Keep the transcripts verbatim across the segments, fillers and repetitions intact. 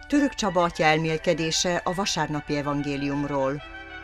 Török Csaba atya elmélkedése a vasárnapi evangéliumról.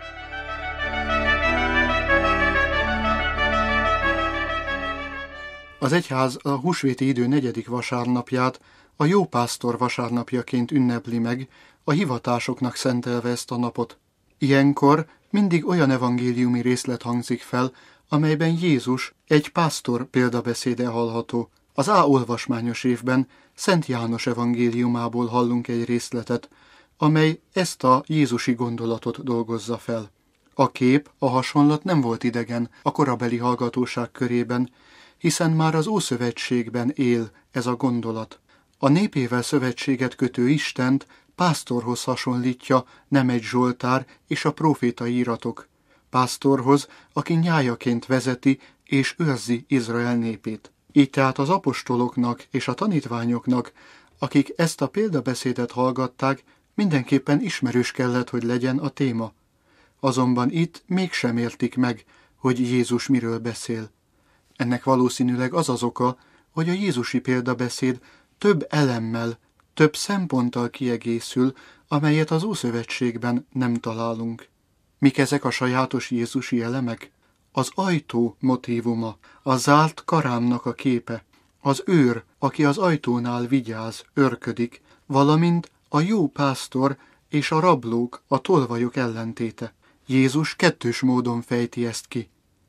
Az egyház a húsvéti idő negyedik vasárnapját a jó pásztor vasárnapjaként ünnepli meg, a hivatásoknak szentelve ezt a napot. Ilyenkor mindig olyan evangéliumi részlet hangzik fel, amelyben Jézus egy pásztor példabeszéde hallható. Az A olvasmányos évben Szent János evangéliumából hallunk egy részletet, amely ezt a jézusi gondolatot dolgozza fel. A kép, a hasonlat nem volt idegen a korabeli hallgatóság körében, hiszen már az Ószövetségben él ez a gondolat. A népével szövetséget kötő Istent pásztorhoz hasonlítja nem egy Zsoltár és a prófétai íratok. Pásztorhoz, aki nyájaként vezeti és őrzi Izrael népét. Így tehát az apostoloknak és a tanítványoknak, akik ezt a példabeszédet hallgatták, mindenképpen ismerős kellett, hogy legyen a téma. Azonban itt mégsem értik meg, hogy Jézus miről beszél. Ennek valószínűleg az az oka, hogy a jézusi példabeszéd több elemmel, több szemponttal kiegészül, amelyet az Ószövetségben nem találunk. Mik ezek a sajátos jézusi elemek? Az ajtó motívuma, a zárt karámnak a képe, az őr, aki az ajtónál vigyáz, őrködik, valamint a jó pásztor és a rablók, a tolvajok ellentéte. Jézus kettős módon fejti ezt ki.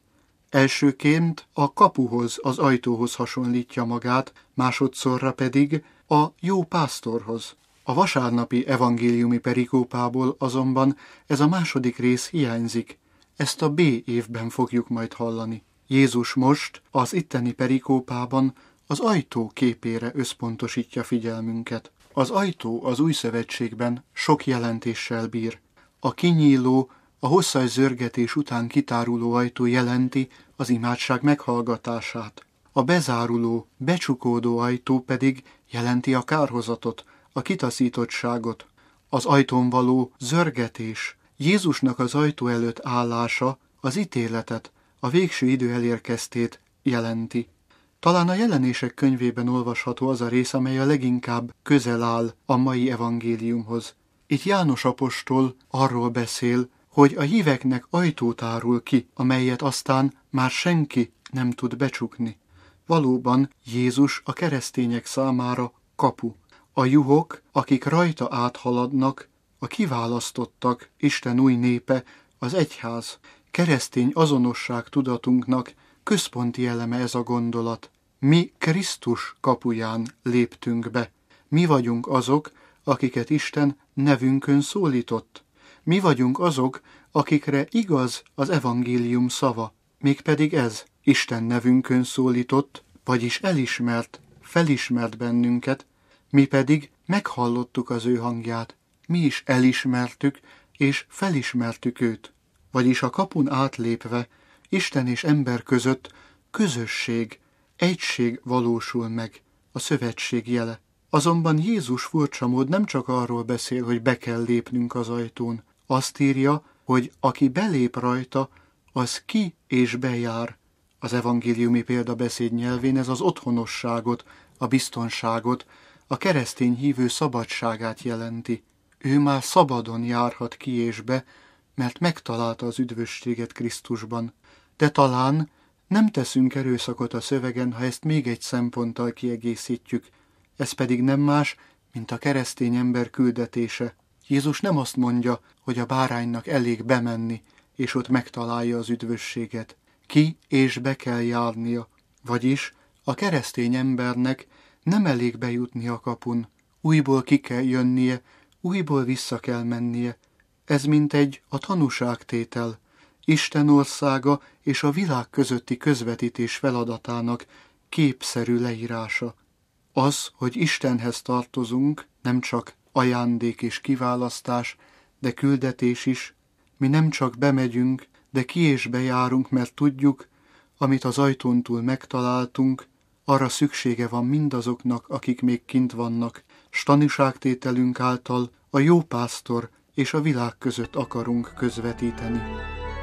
Elsőként a kapuhoz, az ajtóhoz hasonlítja magát, másodszorra pedig a jó pásztorhoz. A vasárnapi evangéliumi perikópából azonban ez a második rész hiányzik. Ezt a B évben fogjuk majd hallani. Jézus most az itteni perikópában az ajtó képére összpontosítja figyelmünket. Az ajtó az új szövetségben sok jelentéssel bír. A kinyíló, a hosszas zörgetés után kitáruló ajtó jelenti az imádság meghallgatását. A bezáruló, becsukódó ajtó pedig jelenti a kárhozatot, a kitaszítottságot. Az ajtón való zörgetés, Jézusnak az ajtó előtt állása az ítéletet, a végső idő elérkeztét jelenti. Talán a Jelenések könyvében olvasható az a rész, amely a leginkább közel áll a mai evangéliumhoz. Itt János apostol arról beszél, hogy a híveknek ajtót árul ki, amelyet aztán már senki nem tud becsukni. Valóban Jézus a keresztények számára kapu. A juhok, akik rajta áthaladnak, a kiválasztottak, Isten új népe, az egyház. Keresztény azonosság tudatunknak központi eleme ez a gondolat. Mi Krisztus kapuján léptünk be. Mi vagyunk azok, akiket Isten nevünkön szólított. Mi vagyunk azok, akikre igaz az evangélium szava, mégpedig ez, Isten nevünkön szólított, vagyis elismert, felismert bennünket, mi pedig meghallottuk az ő hangját, mi is elismertük és felismertük őt. Vagyis a kapun átlépve Isten és ember között közösség, egység valósul meg, a szövetség jele. Azonban Jézus furcsa mód nem csak arról beszél, hogy be kell lépnünk az ajtón. Azt írja, hogy aki belép rajta, az ki és bejár. Az evangéliumi példabeszéd nyelvén ez az otthonosságot, a biztonságot, a keresztény hívő szabadságát jelenti. Ő már szabadon járhat ki és be, mert megtalálta az üdvösséget Krisztusban. De talán nem teszünk erőszakot a szövegen, ha ezt még egy szemponttal kiegészítjük. Ez pedig nem más, mint a keresztény ember küldetése. Jézus nem azt mondja, hogy a báránynak elég bemenni, és ott megtalálja az üdvösséget. Ki és be kell járnia, vagyis a keresztény embernek nem elég bejutni a kapun. Újból ki kell jönnie, újból vissza kell mennie. Ez mint egy a tanúságtétel, Isten országa és a világ közötti közvetítés feladatának képszerű leírása. Az, hogy Istenhez tartozunk, nem csak ajándék és kiválasztás, de küldetés is. Mi nem csak bemegyünk, de ki és bejárunk, mert tudjuk, amit az ajtón túl megtaláltunk, arra szüksége van mindazoknak, akik még kint vannak, s tanúságtételünk által a jó pásztor és a világ között akarunk közvetíteni.